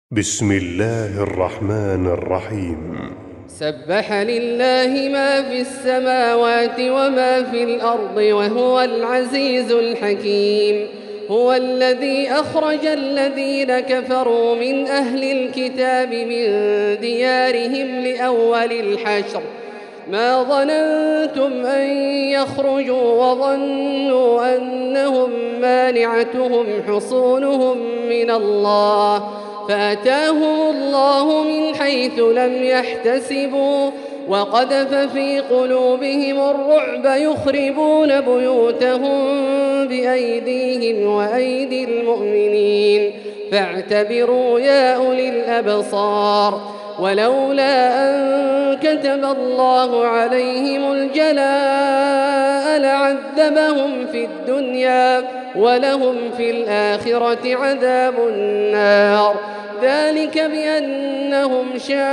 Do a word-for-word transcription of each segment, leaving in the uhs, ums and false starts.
بسم الله الرحمن الرحيم. سبح لله ما في السماوات وما في الأرض وهو العزيز الحكيم. هو الذي أخرج الذين كفروا من أهل الكتاب من ديارهم لأول الحشر ما ظننتم أن يخرجوا وظنوا أنهم مانعتهم حصونهم من الله فأتاهم الله من حيث لم يحتسبوا وقذف في قلوبهم الرعب يخربون بيوتهم بأيديهم وأيدي المؤمنين فاعتبروا يا أولي الأبصار. ولولا أن كتب الله عليهم الجلاء لعذبهم في الدنيا ولهم في الآخرة عذاب النار ذلك بأنهم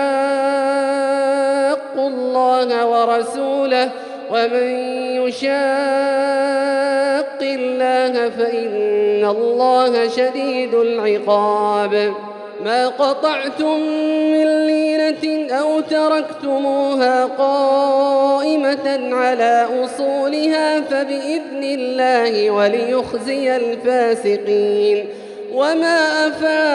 شاقوا الله ورسوله ومن يشاق الله فإن الله شديد العقاب. ما قطعتم من لينة أو تركتموها قائمة على أصولها فبإذن الله وليخزي الفاسقين. وما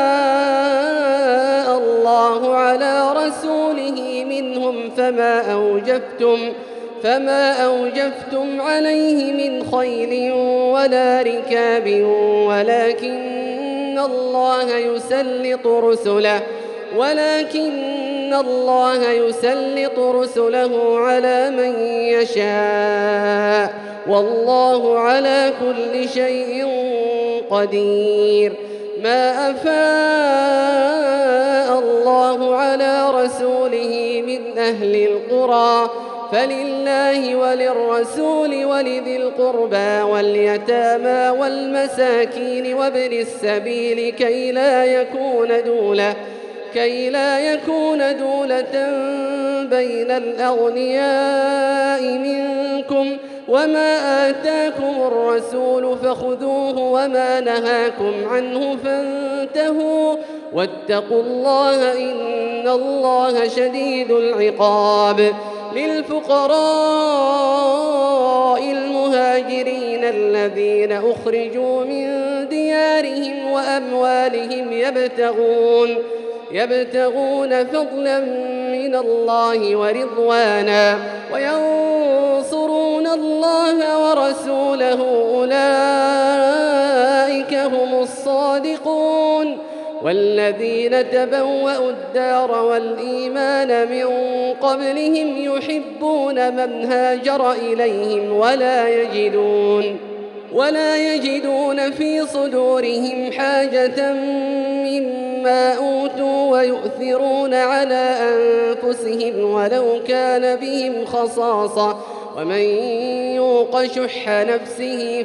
أفاء الله على رسوله منهم فما أوجفتم فما أوجفتم عليه من خيل ولا ركاب ولكن الله يسلط رسله ولكن الله يسلط رسله على من يشاء والله على كل شيء قدير. ما أفاء الله على رسوله من أهل القرى فلله وللرسول ولذي القربى واليتامى والمساكين وابن السبيل كي لا يكون دولة كي لا يكون دولة بين الأغنياء منكم. وما آتاكم الرسول فخذوه وما نهاكم عنه فانتهوا واتقوا الله إن الله شديد العقاب. للفقراء المهاجرين الذين أخرجوا من ديارهم وأموالهم يبتغون يبتغون فضلا من الله ورضوانا وينصرون الله ورسوله أولئك هم الصادقون. والذين تبوأوا الدار والإيمان من قبلهم يحبون من هاجر إليهم ولا يجدون ولا يجدون في صدورهم حاجة مما أوتوا ويؤثرون على أنفسهم ولو كان بهم خصاصة ومن يوق شح نفسه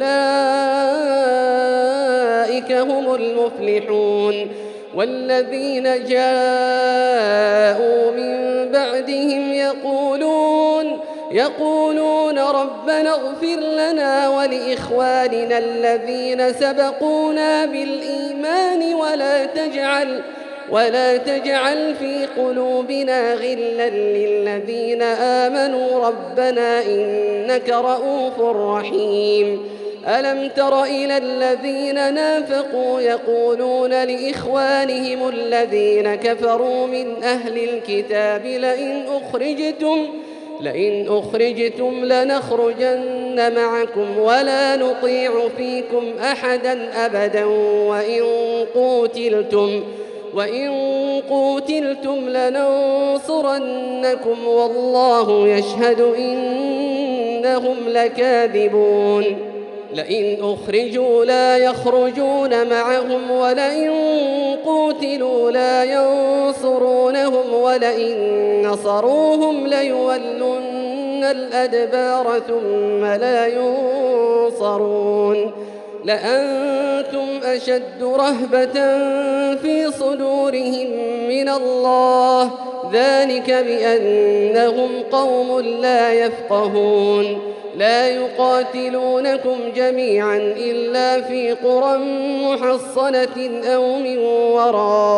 فأولئك هم المفلحون. والذين جاءوا من بعدهم يقولون يقولون ربنا اغفر لنا ولإخواننا الذين سبقونا بالإيمان ولا تجعل ولا تجعل في قلوبنا غلا للذين آمنوا ربنا إنك رؤوف رحيم. ألم تر إلى الذين نافقوا يقولون لإخوانهم الذين كفروا من أهل الكتاب لئن أخرجتم لئن أخرجتم لنخرجن معكم ولا نطيع فيكم أحدا أبدا وإن قوتلتم وإن قوتلتم لننصرنكم والله يشهد إنهم لكاذبون. لئن أخرجوا لا يخرجون معهم ولئن قوتلوا لا ينصرونهم ولئن نصروهم ليولن الأدبار ثم لا ينصرون. لأنتم أشد رهبة في صدورهم من الله ذلك بأنهم قوم لا يفقهون. لا يقاتلونكم جميعا إلا في قرى محصنة أو من وراء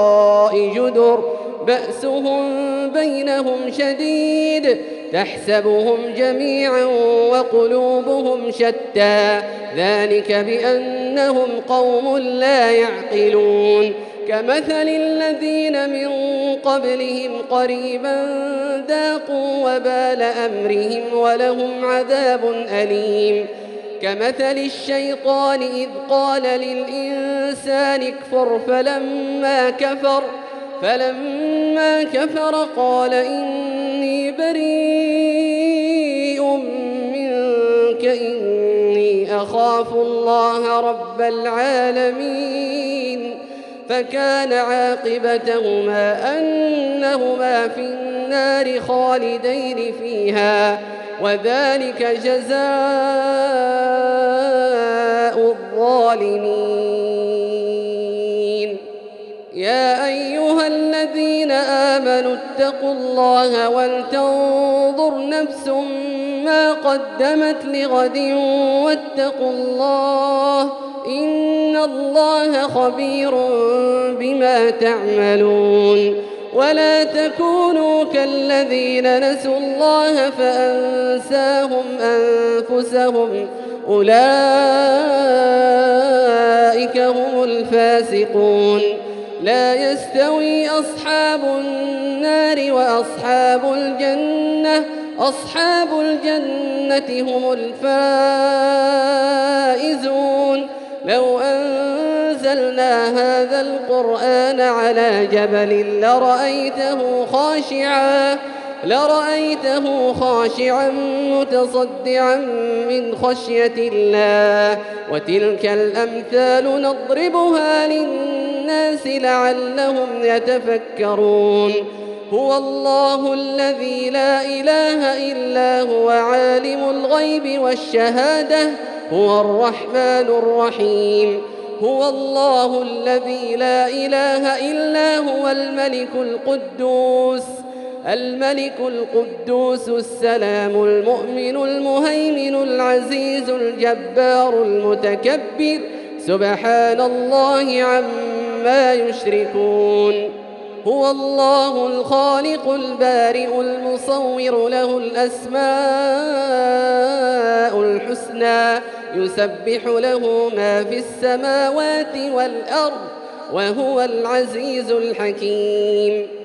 وراء جدر بأسهم بينهم شديد تحسبهم جميعا وقلوبهم شتى ذلك بأنهم قوم لا يعقلون كمثل الذين من قبلهم قريبا ذاقوا وبال أمرهم ولهم عذاب أليم كمثل الشيطان إذ قال للإنسان اكفر فلما كفر فلما كفر قال إني بريء منك إني أخاف الله رب العالمين فكان عاقبتهما أنهما في النار خالدين فيها وذلك جزاء الظالمين يا أيها الذين آمنوا اتقوا الله ولتنظر نفس ما قدمت لغد واتقوا الله إن الله خبير بما تعملون ولا تكونوا كالذين نسوا الله فأنساهم أنفسهم أولئك هم الفاسقون لا يستوي أصحاب النار وأصحاب الجنة أصحاب الجنة هم الفائزون لو أنزلنا هذا القرآن على جبل لرأيته خاشعا لرأيته خاشعا متصدعا من خشية الله وتلك الأمثال نضربها للناس لعلهم يتفكرون هو الله الذي لا إله إلا هو عالم الغيب والشهادة هو الرحمن الرحيم هو الله الذي لا إله إلا هو الملك القدوس الملك القدوس السلام المؤمن المهيمن العزيز الجبار المتكبر سبحان الله عما يشركون هو الله الخالق البارئ المصور له الأسماء الحسنى يسبح له ما في السماوات والأرض وهو العزيز الحكيم